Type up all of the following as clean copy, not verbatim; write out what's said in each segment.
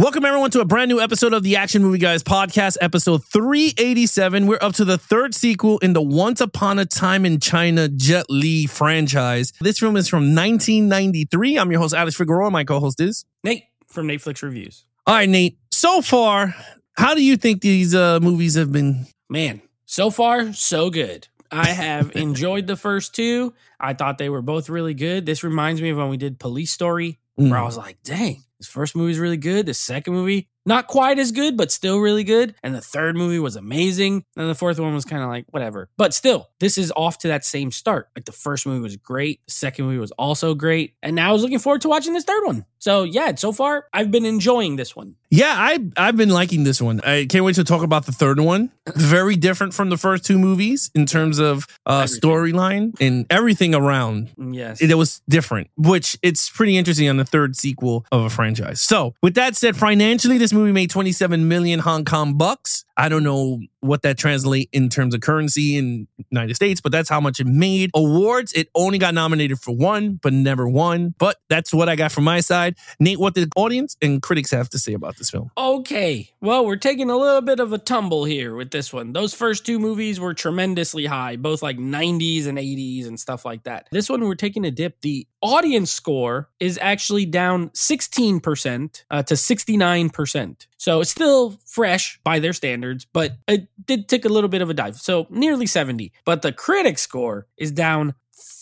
Welcome everyone to a brand new episode of the Action Movie Guys podcast, episode 387. We're up to the third sequel in the Once Upon a Time in China Jet Li franchise. This film is from 1993. I'm your host, Alex Figueroa. My co-host is Nate from Netflix Reviews. All right, Nate. So far, how do you think these movies have been? Man, so far, so good. I have enjoyed the first two. I thought they were both really good. This reminds me of when we did Police Story, where I was like, dang, this first movie is really good. The second movie, not quite as good, but still really good. And the third movie was amazing. And the fourth one was kind of like, whatever. But still, this is off to that same start. Like the first movie was great. The second movie was also great. And now I was looking forward to watching this third one. So yeah, so far, I've been enjoying this one. Yeah, I've been liking this one. I can't wait to talk about the third one. Very different from the first two movies in terms of storyline and everything around. Yes. It was different, which it's pretty interesting on the third sequel of a franchise. So with that said, financially, this movie made 27 million Hong Kong bucks. I don't know what that translates in terms of currency in the United States, but that's how much it made. Awards, it only got nominated for one, but never won. But that's what I got from my side. Nate, what did the audience and critics have to say about this film? Okay, well, we're taking a little bit of a tumble here with this one. Those first two movies were tremendously high, both like 90s and 80s and stuff like that. This one, we're taking a dip. The audience score is actually down 16% to 69%. So it's still fresh by their standards, but it did take a little bit of a dive. So nearly 70. But the critic score is down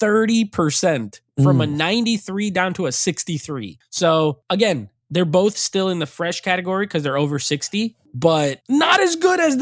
30% from a 93 down to a 63. So again, they're both still in the fresh category because they're over 60, but not as good as the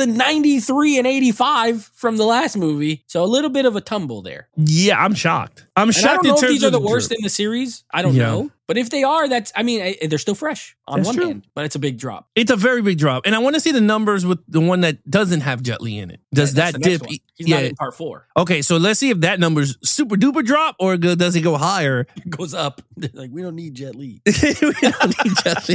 93 and 85 from the last movie. So a little bit of a tumble there. Yeah, I'm shocked. I'm shocked. I don't know if these are the worst in the series. I don't know. But if they are, they're still fresh on one hand, but it's a big drop. It's a very big drop. And I want to see the numbers with the one that doesn't have Jet Li in it. Does that dip? He's not in part 4. Okay, so let's see if that number's super duper drop or does it go higher? It goes up. Like, we don't need Jet Li. We don't need Jet Li.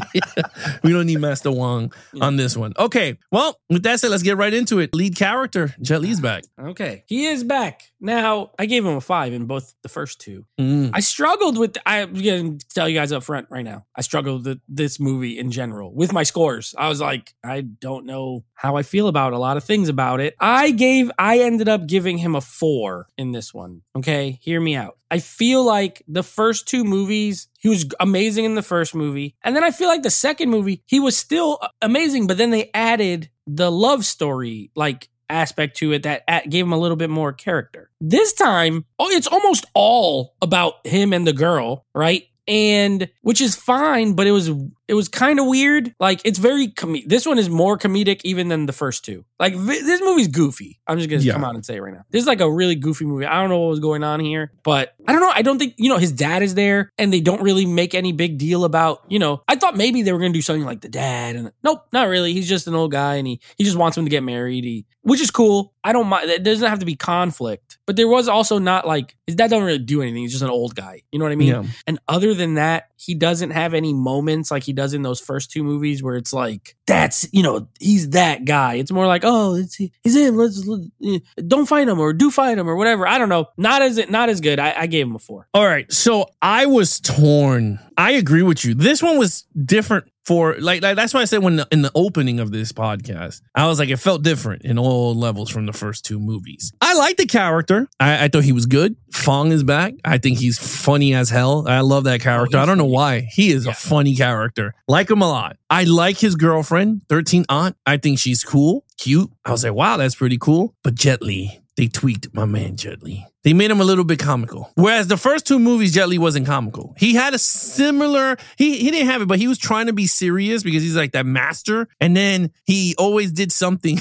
We don't need Master Wong on this one. Okay, well, with that said, let's get right into it. Lead character, Jet Li's back. Okay, he is back. Now, I gave him a 5 in both the first two. I struggled with, I'm going to tell you guys up front right now, I struggled with this movie in general with my scores. I was like, I don't know how I feel about a lot of things about it. I ended up giving him a 4 in this one. Okay, hear me out. I feel like the first two movies, he was amazing in the first movie. And then I feel like the second movie, he was still amazing, but then they added the love story, like, aspect to it that gave him a little bit more character. This time, it's almost all about him and the girl, right? And which is fine, but it was kind of weird. Like, it's very this one is more comedic even than the first two. Like, this movie's goofy. I'm just gonna come out and say it right now. This is like a really goofy movie. I don't know what was going on here, but I don't know. I don't think, his dad is there and they don't really make any big deal about, I thought maybe they were gonna do something like the dad, and nope, not really. He's just an old guy and he just wants him to get married, which is cool. I don't mind. It doesn't have to be conflict, but there was also not like, his dad doesn't really do anything. He's just an old guy. You know what I mean? Yeah. And other than that, he doesn't have any moments like he does in those first two movies where it's like, that's, he's that guy. It's more like, oh, he's him. Let's don't fight him or do fight him or whatever. I don't know. Not as good. I gave him a 4. All right. So I was torn. I agree with you. This one was different for like that's why I said in the opening of this podcast, I was like, it felt different in all levels from the first two movies. I like the character. I thought he was good. Fong is back. I think he's funny as hell. I love that character. I don't know why. He is a funny character. Like him a lot. I like his girlfriend, 13 Aunt. I think she's cool, cute. I was like, wow, that's pretty cool. But Jet Li, they tweaked my man Jet Li. They made him a little bit comical. Whereas the first two movies, Jet Li wasn't comical. He had a similar, he didn't have it, but he was trying to be serious because he's like that master. And then he always did something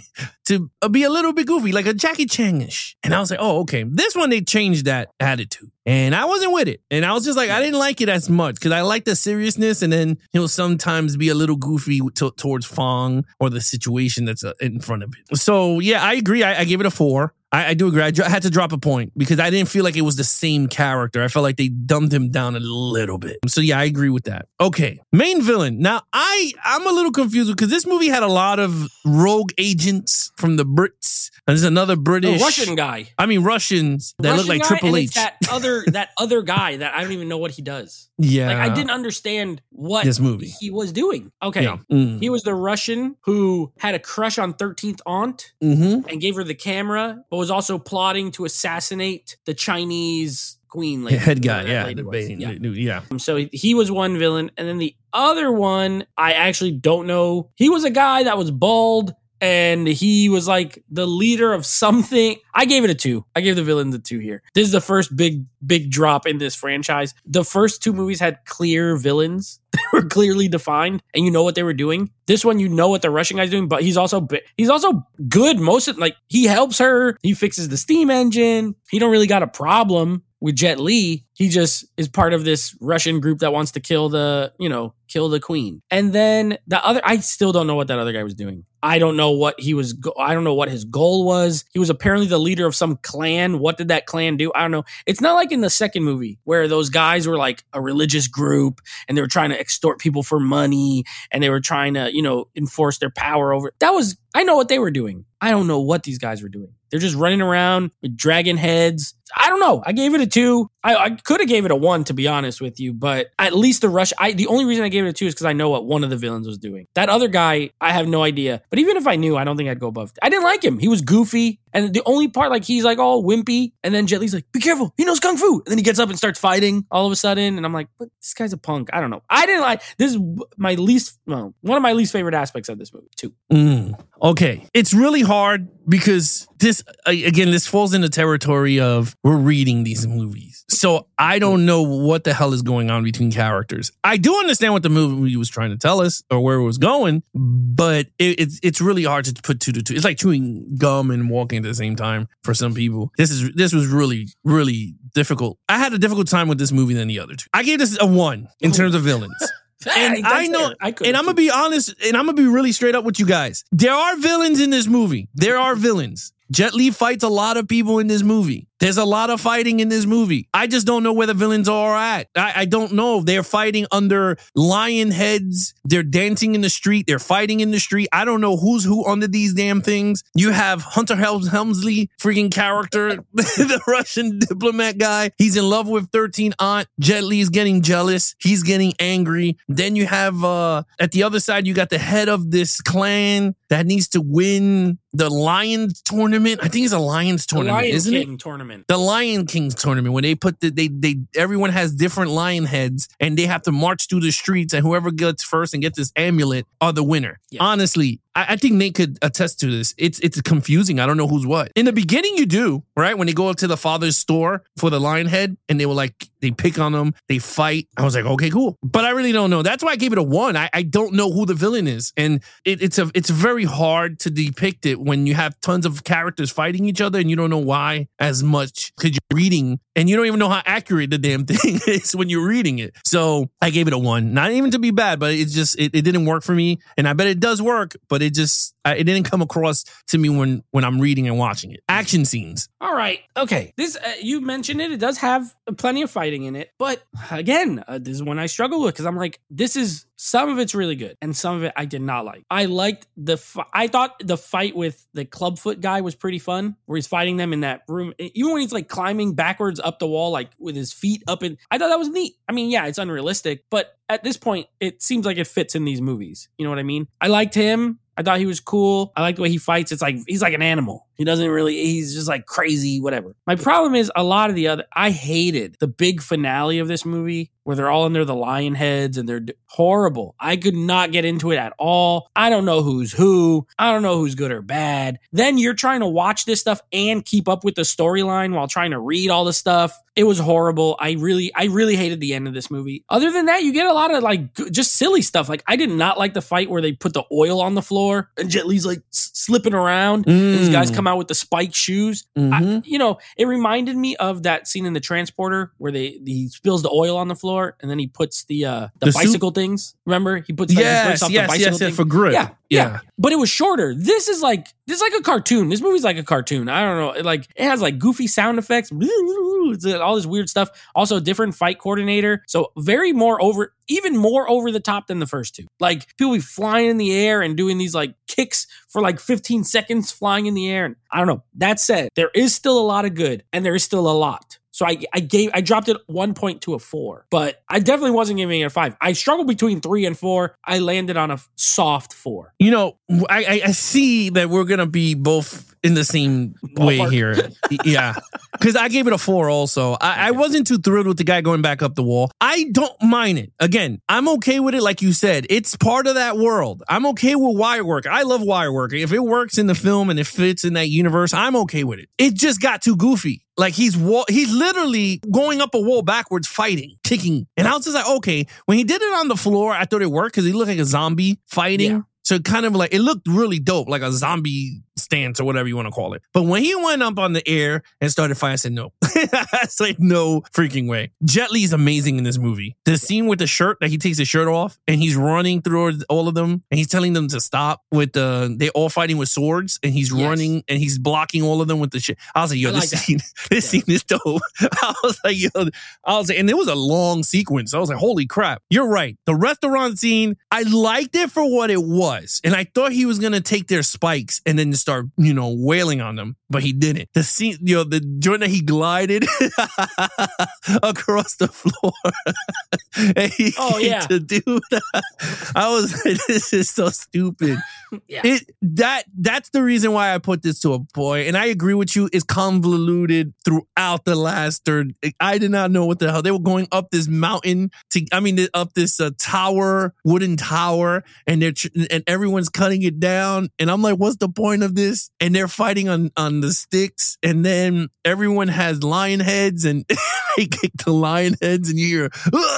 to be a little bit goofy, like a Jackie Chan-ish. And I was like, oh, okay. This one, they changed that attitude. And I wasn't with it. And I was just like, I didn't like it as much because I like the seriousness. And then he'll sometimes be a little goofy towards Fong or the situation that's in front of it. So yeah, I agree. I gave it a 4. I do agree. I had to drop a point because I didn't feel like it was the same character. I felt like they dumbed him down a little bit. So yeah, I agree with that. Okay, main villain. Now I'm a little confused because this movie had a lot of rogue agents from the Brits. And there's another British Russian guy. I mean Russians that look like Triple H. That other guy that I don't even know what he does. Yeah, like I didn't understand what this movie he was doing. Okay, He was the Russian who had a crush on 13th Aunt and gave her the camera, but was also plotting to assassinate the Chinese queen lady. Head guy, yeah. So he was one villain, and then the other one, I actually don't know. He was a guy that was bald, and he was like the leader of something. I gave it a 2. I gave the villain the 2 here. This is the first big drop in this franchise. The first 2 movies had clear villains. They were clearly defined, and you know what they were doing. This one, you know what the Russian guy's doing, but he's also good. Most of he helps her. He fixes the steam engine. He don't really got a problem with Jet Li. He just is part of this Russian group that wants to kill the queen. And then the other, I still don't know what that other guy was doing. I don't know what I don't know what his goal was. He was apparently the leader of some clan. What did that clan do? I don't know. It's not like in the second movie where those guys were like a religious group and they were trying to extort people for money and they were trying to, enforce their power over. I know what they were doing. I don't know what these guys were doing. They're just running around with dragon heads. I don't know. I gave it a 2. I could have gave it a 1, to be honest with you, but at least the only reason I gave it a 2 is because I know what one of the villains was doing. That other guy, I have no idea. But even if I knew, I don't think I'd go above. I didn't like him. He was goofy. And the only part, he's all wimpy. And then Jet Li's like, be careful. He knows Kung Fu. And then he gets up and starts fighting all of a sudden. And I'm like, but this guy's a punk. I don't know. I didn't like, this is one of my least favorite aspects of this movie, too. Okay. It's really hard because this falls in the territory of we're reading these movies. So I don't know what the hell is going on between characters. I do understand what the movie was trying to tell us or where it was going, but it's really hard to put 2 to 2. It's like chewing gum and walking at the same time for some people. This was really, really difficult. I had a difficult time with this movie than the other 2. I gave this a 1 in terms of villains. And I know, and I'm going to be honest, and I'm going to be really straight up with you guys. There are villains in this movie. There are villains. Jet Li fights a lot of people in this movie. There's a lot of fighting in this movie. I just don't know where the villains are at. I don't know. They're fighting under lion heads. They're dancing in the street. They're fighting in the street. I don't know who's who under these damn things. You have Hunter Helmsley, freaking character, the Russian diplomat guy. He's in love with 13 Aunt. Jet Li's getting jealous. He's getting angry. Then you have, at the other side, you got the head of this clan that needs to win the Lions tournament. I think it's a Lions tournament, isn't it? Tournament. The Lion King's tournament, when they put everyone has different lion heads and they have to march through the streets, and whoever gets first and gets this amulet are the winner. Yeah. Honestly, I think Nate could attest to this. It's confusing. I don't know who's what. In the beginning, you do, right? When they go up to the father's store for the lion head and they pick on them, they fight. I was like, okay, cool. But I really don't know. That's why I gave it a 1. I don't know who the villain is. And it's very hard to depict it when you have tons of characters fighting each other and you don't know why as much because you're reading and you don't even know how accurate the damn thing is when you're reading it. So I gave it a 1. Not even to be bad, but it didn't work for me. And I bet it does work, but it didn't come across to me when I'm reading and watching it. Action scenes. All right. Okay. This, you mentioned it. It does have plenty of fighting in it. But again, this is one I struggle with because I'm like, some of it's really good and some of it I did not like. I liked I thought the fight with the clubfoot guy was pretty fun where he's fighting them in that room. Even when he's like climbing backwards up the wall, like with his feet up in, I thought that was neat. I mean, yeah, it's unrealistic, but at this point, it seems like it fits in these movies. You know what I mean? I liked him. I thought he was cool. I like the way he fights. It's like, he's like an animal. He's just like crazy, whatever. My problem is a lot of I hated the big finale of this movie where they're all under the lion heads and they're horrible. I could not get into it at all. I don't know who's who. I don't know who's good or bad. Then you're trying to watch this stuff and keep up with the storyline while trying to read all the stuff. It was horrible. I really hated the end of this movie. Other than that, you get a lot of like just silly stuff. Like I did not like the fight where they put the oil on the floor and Jet Li's like slipping around and these guys come out with the spiked shoes. It reminded me of that scene in The Transporter where he spills the oil on the floor and then he puts the bicycle things. Remember? He puts the bicycle thing. For grip. Yeah. Yeah. But it was shorter. This is like a cartoon. This movie's like a cartoon. I don't know. It has like goofy sound effects, all this weird stuff. Also, a different fight coordinator. So even more over the top than the first two. Like people be flying in the air and doing these like kicks for like 15 seconds flying in the air. And I don't know. That said, there is still a lot of good and there is still a lot. So I dropped it 1 point to a 4, but I definitely wasn't giving it a 5. I struggled between 3 and 4. I landed on a soft 4. You know, I see that we're gonna be both in the same way here. Yeah, because I gave it a 4 also. I wasn't too thrilled with the guy going back up the wall. I don't mind it. Again, I'm okay with it. Like you said, it's part of that world. I'm okay with wire work. I love wire work. If it works in the film and it fits in that universe, I'm okay with it. It just got too goofy. Like he's literally going up a wall backwards, fighting, kicking. And I was just like, okay. When he did it on the floor, I thought it worked because he looked like a zombie fighting. Yeah. So kind of like, it looked really dope, like a zombie stance or whatever you want to call it. But when he went up on the air and started fighting, I said, no. It's like, no freaking way. Jet Li is amazing in this movie. The scene with the shirt, that he takes his shirt off and he's running through all of them and he's telling them to stop with they all fighting with swords and he's running and he's blocking all of them with the shit. I was like, yo, this scene is dope. I was like, and it was a long sequence. I was like, holy crap. You're right. The restaurant scene, I liked it for what it was. And I thought he was going to take their spikes and then start, wailing on them, but he didn't. The scene, the joint that he glided across the floor and he to do that. I was like, this is so stupid. Yeah. That's the reason why I put this to a point. And I agree with you. It's convoluted throughout the last third. I did not know what the hell. They were going up this mountain up this wooden tower, and everyone's cutting it down. And I'm like, what's the point of this? And they're fighting on the sticks. And then everyone has lion heads and they kick the lion heads and you hear,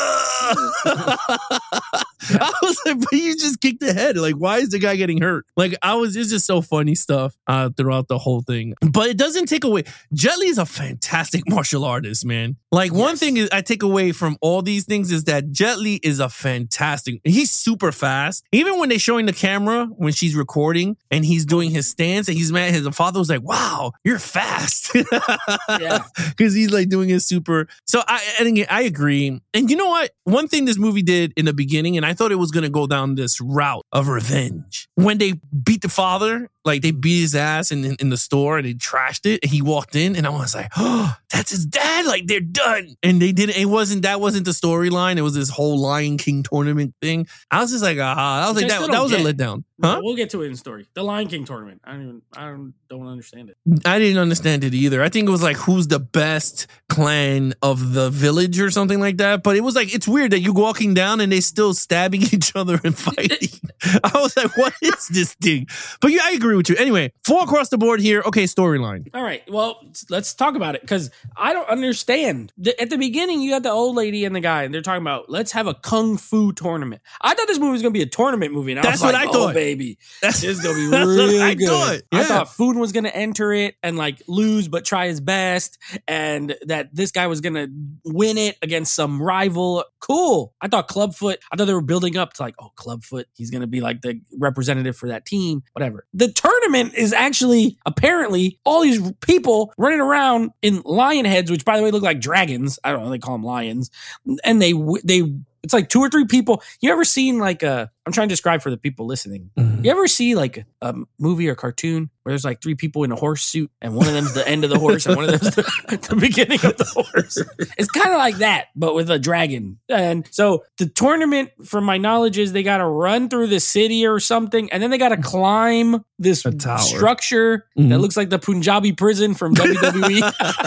I was like, but you just kicked the head. Like, why is the guy getting hurt? Like, it's just so funny stuff throughout the whole thing. But it doesn't take away. Jet Li is a fantastic martial artist, man. Like, one thing is I take away from all these things is that Jet Li is he's super fast. Even when they're showing the camera, when she's recording and he's doing his stance and he's mad, his father was like, wow, you're fast. Yeah. Because he's like doing his super. So I agree. And you know what? One thing this movie did in the beginning, and I thought it was going to go down this route of revenge. When they beat the father, like they beat his ass in the store and they trashed it, and he walked in and I was like, oh, that's his dad. Like, they're done. And they didn't, that wasn't the storyline. It was this whole Lion King tournament thing. I was just like, I was like, that was a letdown. Huh? We'll get to it in the story. The Lion King tournament. I don't understand it. I didn't understand it either. I think it was like, who's the best clan of the village or something like that. But it was like, it's weird that you're walking down and they're still stabbing each other and fighting. I was like, what is this thing? But yeah, I agree with you. Anyway, 4 across the board here. Okay, storyline. All right. Well, let's talk about it because I don't understand. At the beginning, you got the old lady and the guy, and they're talking about, let's have a kung fu tournament. I thought this movie was going to be a tournament movie. And that's what I thought. Baby, this is going to be really good. Yeah. I thought Food was going to enter it and like lose, but try his best. And that this guy was going to win it against some rival. Cool. I thought Clubfoot, they were building up to like, oh, Clubfoot, he's going to be like the representative for that team, whatever. The tournament is actually apparently all these people running around in lion heads, which by the way look like dragons. I don't know, they call them lions. And they it's like 2 or 3 people. You ever seen like I'm trying to describe for the people listening. Mm-hmm. You ever see like a movie or cartoon where there's like 3 people in a horse suit and one of them's the end of the horse and one of them's the beginning of the horse? It's kind of like that, but with a dragon. And so the tournament, from my knowledge, is they got to run through the city or something, and then they got to climb this structure that looks like the Punjabi prison from WWE.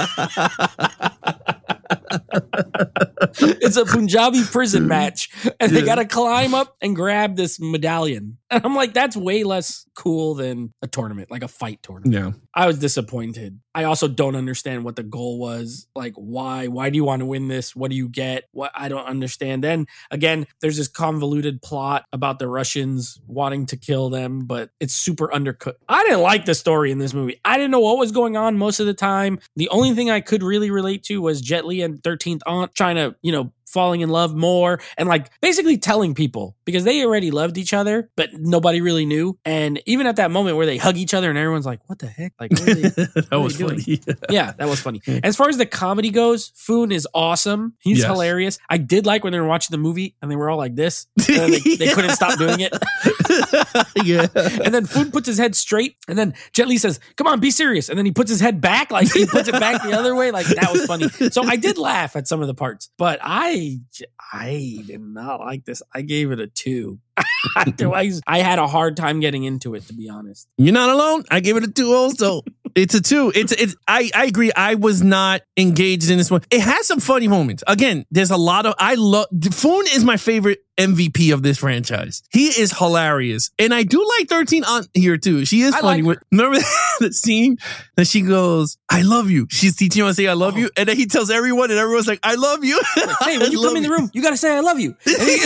It's a Punjabi prison match, and they got to climb up and grab this medallion. And I'm like, that's way less cool than a tournament, like a fight tournament. Yeah. I was disappointed. I also don't understand what the goal was. Like, why? Why do you want to win this? What do you get? What? I don't understand. Then again, there's this convoluted plot about the Russians wanting to kill them, but it's super undercooked. I didn't like the story in this movie. I didn't know what was going on most of the time. The only thing I could really relate to was Jet Li and 13th Aunt trying to, falling in love more and like basically telling people because they already loved each other, but nobody really knew. And even at that moment where they hug each other and everyone's like, what the heck? Like, what are they, that was funny. Yeah, that was funny. As far as the comedy goes, Foon is awesome. He's hilarious. I did like when they were watching the movie and they were all like this. And they couldn't stop doing it. Yeah. And then Foon puts his head straight and then Jet Li says, come on, be serious. And then he puts his head back, like he puts it back the other way. Like that was funny. So I did laugh at some of the parts, but I did not like this. I gave it a 2. I had a hard time getting into it, to be honest. You're not alone. I gave it a 2 also. It's a 2. I agree. I was not engaged in this one. It has some funny moments. Again, there's a lot of, Foon is my favorite MVP of this franchise. He is hilarious. And I do like 13 Aunt here too. She is funny. Like remember the scene that she goes, I love you. She's teaching him to say I love you. And then he tells everyone and everyone's like, I love you. Hey, when you come in the room, you got to say I love you.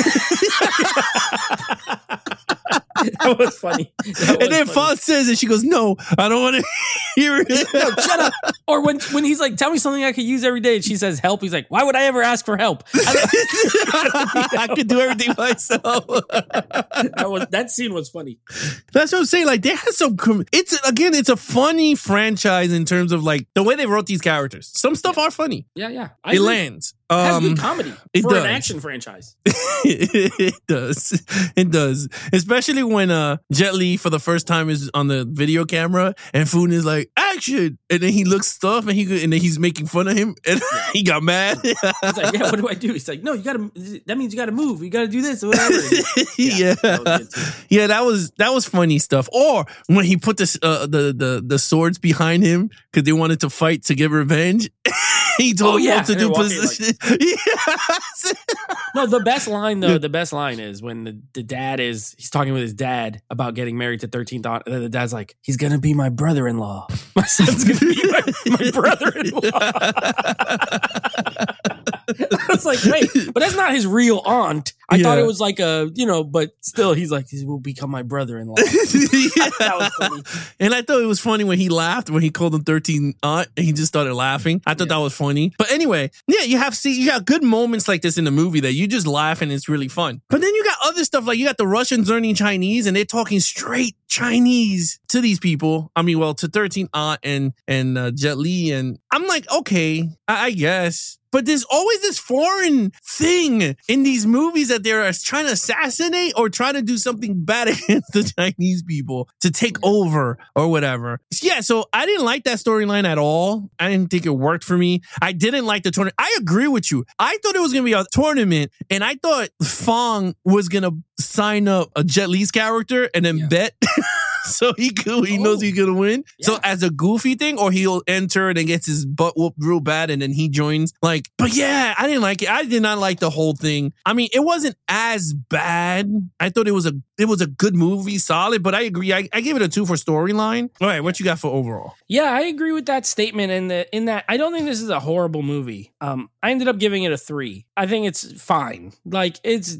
That was funny. And then Fonz says, and she goes, no, I don't want to hear it. No, shut up. Or when he's like, tell me something I could use every day. And she says, help. He's like, why would I ever ask for help? I could do everything myself. That scene was funny. That's what I'm saying. Like, they have some, it's a funny franchise in terms of like the way they wrote these characters. Some stuff are funny. Yeah. It lands. It has good comedy for does. an action franchise. It does. Especially when Jet Li for the first time is on the video camera and Foon is like, action! And then he looks stuff and then he's making fun of him and he got mad. He's like, yeah, what do I do? He's like, no, that means you gotta move. You gotta do this or whatever. Yeah, that was funny stuff. Or when he put the swords behind him because they wanted to fight to get revenge. He told him what to do position. Yes. No, the best line is when the dad he's talking with his dad about getting married to 13th Aunt, and then the dad's like, he's gonna be my brother-in-law. My son's gonna be my brother-in-law. I was like, wait, but that's not his real aunt. I thought it was like but still, he's like, he will become my brother-in-law. That was funny. And I thought it was funny when he laughed when he called him 13 Aunt and he just started laughing. I thought that was funny. But anyway, yeah, you got good moments like this in the movie that you just laugh and it's really fun. But then you got other stuff like you got the Russians learning Chinese and they're talking straight Chinese to these people. I mean, well, to 13 Aunt and Jet Li, and I'm like, okay, I guess. But there's always this foreign thing in these movies that they're trying to assassinate or trying to do something bad against the Chinese people to take over or whatever. Yeah, so I didn't like that storyline at all. I didn't think it worked for me. I didn't like the tournament. I agree with you. I thought it was going to be a tournament, and I thought Fong was going to sign up a Jet Li's character and then bet. So he knows he's gonna win. Yeah. So as a goofy thing, or he'll enter and gets his butt whooped real bad and then he joins. But yeah, I didn't like it. I did not like the whole thing. I mean, it wasn't as bad. I thought it was a good movie, solid. But I agree. I gave it a 2 for storyline. All right, what you got for overall? Yeah, I agree with that statement. In that, I don't think this is a horrible movie. I ended up giving it a 3. I think it's fine. Like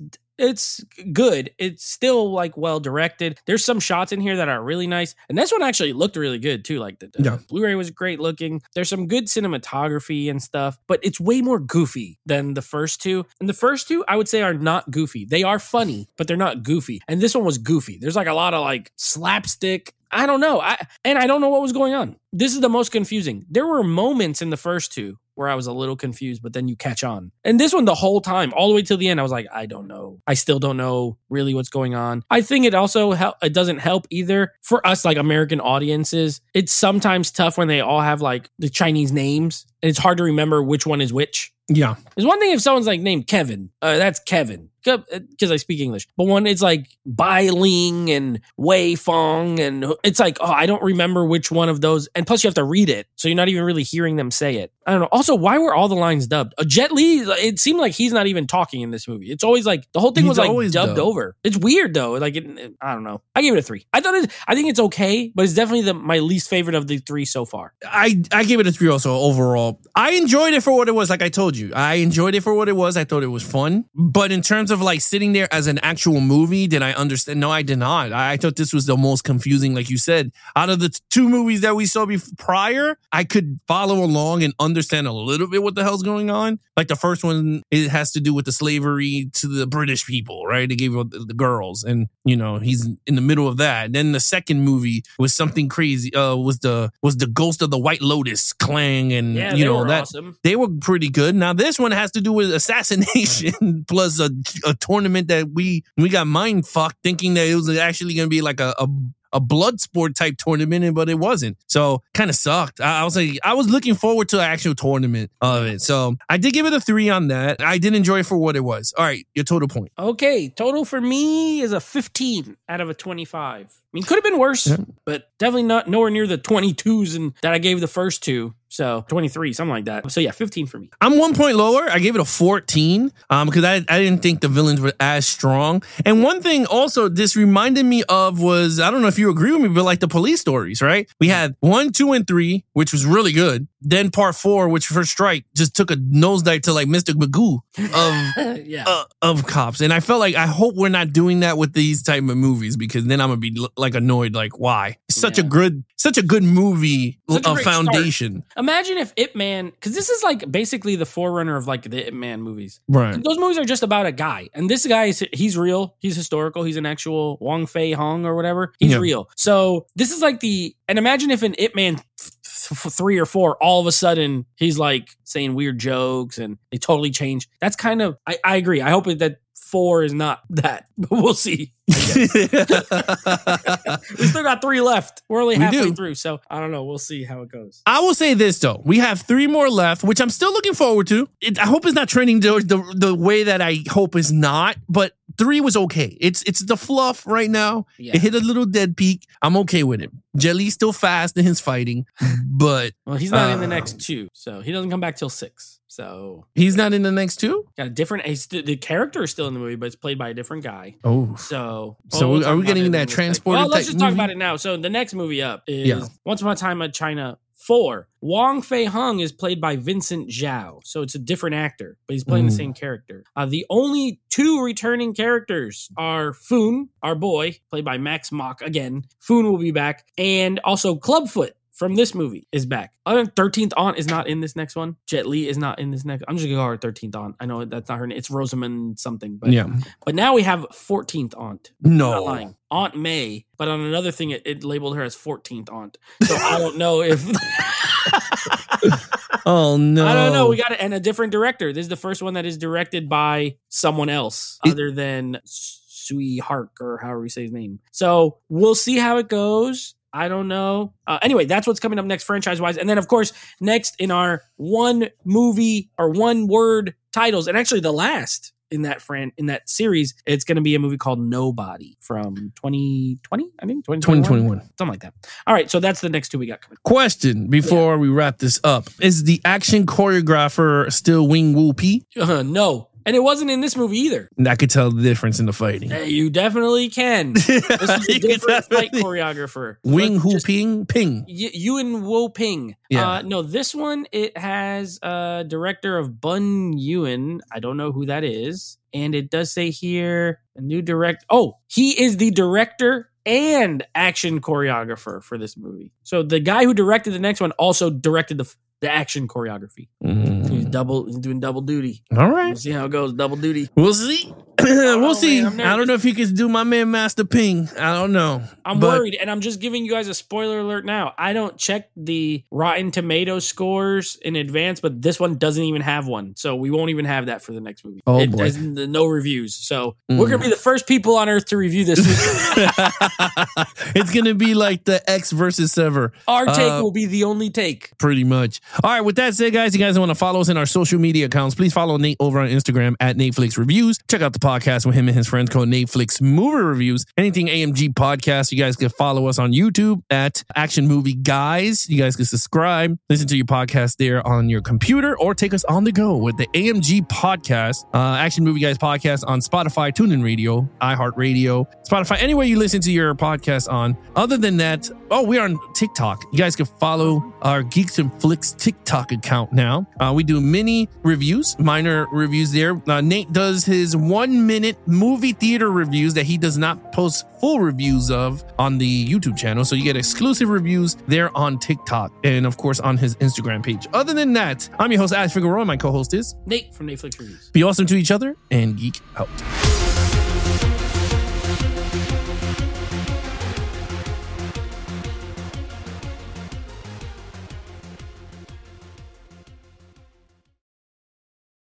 it's good. It's still like well directed. There's some shots in here that are really nice. And this one actually looked really good too. Like the Blu-ray was great looking. There's some good cinematography and stuff, but it's way more goofy than the first two. And the first two, I would say, are not goofy. They are funny, but they're not goofy. And this one was goofy. There's like a lot of like slapstick. I don't know. I don't know what was going on. This is the most confusing. There were moments in the first two where I was a little confused, but then you catch on. And this one, the whole time, all the way till the end, I was like, I don't know. I still don't know really what's going on. I think it also it doesn't help either for us, like American audiences. It's sometimes tough when they all have like the Chinese names and it's hard to remember which one is which. Yeah. There's one thing if someone's like named Kevin, that's Kevin. Because I speak English. But when it's like Bai Ling and Wei Fong, and it's like, I don't remember which one of those. And plus you have to read it. So you're not even really hearing them say it. I don't know. Also, why were all the lines dubbed? Jet Li, it seemed like he's not even talking in this movie. It's always like, the whole thing was like dubbed over. It's weird though. Like, I don't know. I gave it a 3. I think it's okay, but it's definitely my least favorite of the 3 so far. I gave it a 3 also overall. I enjoyed it for what it was. Like I told you. you. I enjoyed it for what it was. I thought it was fun. But in terms of like sitting there as an actual movie, did I understand? No, I did not. I thought this was the most confusing, like you said. Out of the two movies that we saw prior, I could follow along and understand a little bit what the hell's going on. Like the first one, it has to do with the slavery to the British people, right? They gave the girls, and he's in the middle of that. And then the second movie was something crazy. Was the Ghost of the White Lotus clan, and they were that awesome. They were pretty good. Now this one has to do with assassination plus a tournament that we got mind fucked thinking that it was actually going to be like a blood sport type tournament, but it wasn't. So kind of sucked. I was looking forward to the actual tournament of it. So I did give it a 3 on that. I did enjoy it for what it was. All right, your total point. Okay, total for me is a 15 out of a 25. I mean, could have been worse, but definitely nowhere near the 22s that I gave the first two. So 23, something like that. So yeah, 15 for me. I'm 1 point lower. I gave it a 14 because I didn't think the villains were as strong. And one thing also this reminded me of was, I don't know if you agree with me, but like the police stories, right? We had 1, 2, and 3, which was really good. Then part 4, which First Strike just took a nosedive to like Mr. Magoo of cops. And I felt like, I hope we're not doing that with these type of movies, because then I'm gonna be like annoyed, like why? Such a good movie foundation. Start. Imagine if Ip Man, because this is like basically the forerunner of like the Ip Man movies. Right. Those movies are just about a guy. And this guy, he's real. He's historical. He's an actual Wong Fei Hung or whatever. He's real. So this is like and imagine if in Ip Man 3 or 4, all of a sudden he's like saying weird jokes and they totally change. That's kind of, I agree. I hope that 4 is not that, but we'll see. We still got 3 left. We're only halfway through, so I don't know. We'll see how it goes. I will say this though: we have 3 more left, which I'm still looking forward to. I hope it's not trending the way that I hope it's not, but 3 was okay. It's the fluff right now. Yeah. It hit a little dead peak. I'm okay with it. Jet Li's still fast in his fighting, but he's not in the next 2, so he doesn't come back till 6. So he's not in the next 2. Got a different. The character is still in the movie, but it's played by a different guy. Oh, so are we getting that transporter? Well, let's just talk movie? about it now. So the next movie up is Once Upon a Time in China 4. Wong Fei Hung is played by Vincent Zhao, so it's a different actor, but he's playing the same character. The only 2 returning characters are Foon, our boy, played by Max Mock again. Foon will be back, and also Clubfoot from this movie is back. 13th Aunt is not in this next one. Jet Li is not in this next. I'm just gonna call her 13th Aunt. I know that's not her name. It's Rosamund something. But But now we have 14th Aunt. No, I'm not lying. Aunt May. But on another thing, it labeled her as 14th Aunt. So I don't know if. Oh no! I don't know. We got it, and a different director. This is the first one that is directed by someone else other than Sui Hark, or however we say his name. So we'll see how it goes. I don't know. Anyway, that's what's coming up next franchise-wise. And then, of course, next in our 1 movie or 1 word titles, and actually the last in that series, it's going to be a movie called Nobody from 2020, I think? 2021. Something like that. All right, so that's the next 2 we got coming. Question before we wrap this up. Is the action choreographer still Wing Wu Pi? No. And it wasn't in this movie either. I could tell the difference in the fighting. You definitely can. This is a different fight choreographer. Wing Hu Ping. Yuen Wo Ping. Yeah. No, this one, it has director of Bun Yuen. I don't know who that is. And it does say here, a new director. Oh, he is the director and action choreographer for this movie. So the guy who directed the next one also directed the action choreography. He's doing double duty. All right. We'll see how it goes. Double duty. We'll see. We'll see. Man, I don't know if he can do my man Master Ping. I don't know. I'm worried, and I'm just giving you guys a spoiler alert now. I don't check the Rotten Tomatoes scores in advance, but this one doesn't even have one, so we won't even have that for the next movie. Oh, it boy. has no reviews, so we're going to be the first people on Earth to review this movie. It's going to be like the X versus Sever. Our take will be the only take. Pretty much. All right, with that said, guys, you guys want to follow us in our social media accounts, please follow Nate over on Instagram at NateFlixReviews. Check out the podcast podcast with him and his friends called Netflix Movie Reviews. Anything AMG Podcast. You guys can follow us on YouTube at Action Movie Guys. You guys can subscribe, listen to your podcast there on your computer, or take us on the go with the AMG Podcast, Action Movie Guys Podcast on Spotify, TuneIn Radio, iHeartRadio, Spotify, anywhere you listen to your podcast on. Other than that, we're on TikTok. You guys can follow our Geeks and Flicks TikTok account now. We do mini reviews, minor reviews there. Nate does his 1-minute movie theater reviews that he does not post full reviews of on the YouTube channel. So you get exclusive reviews there on TikTok and, of course, on his Instagram page. Other than that, I'm your host, Alex Figueroa. My co-host is Nate from Netflix Reviews. Be awesome to each other and geek out.